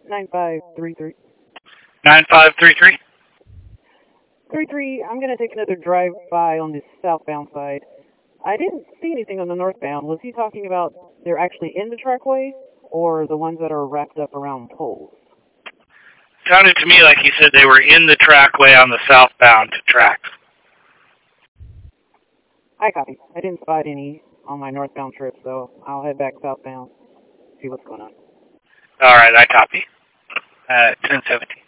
9533. 9533? 33, I'm going to take another drive-by on the southbound side. I didn't see anything on the northbound. Was he talking about they're actually in the trackway, or the ones that are wrapped up around poles? Sounded to me like he said they were in the trackway on the southbound track. I copy. I didn't spot any on my northbound trip, so I'll head back southbound, see what's going on. All right, I copy. 1017.